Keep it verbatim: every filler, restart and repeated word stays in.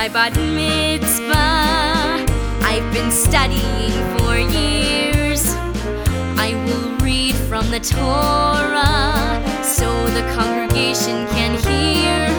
my bat mitzvah. I've been studying for years. I will read from the Torah so the congregation can hear.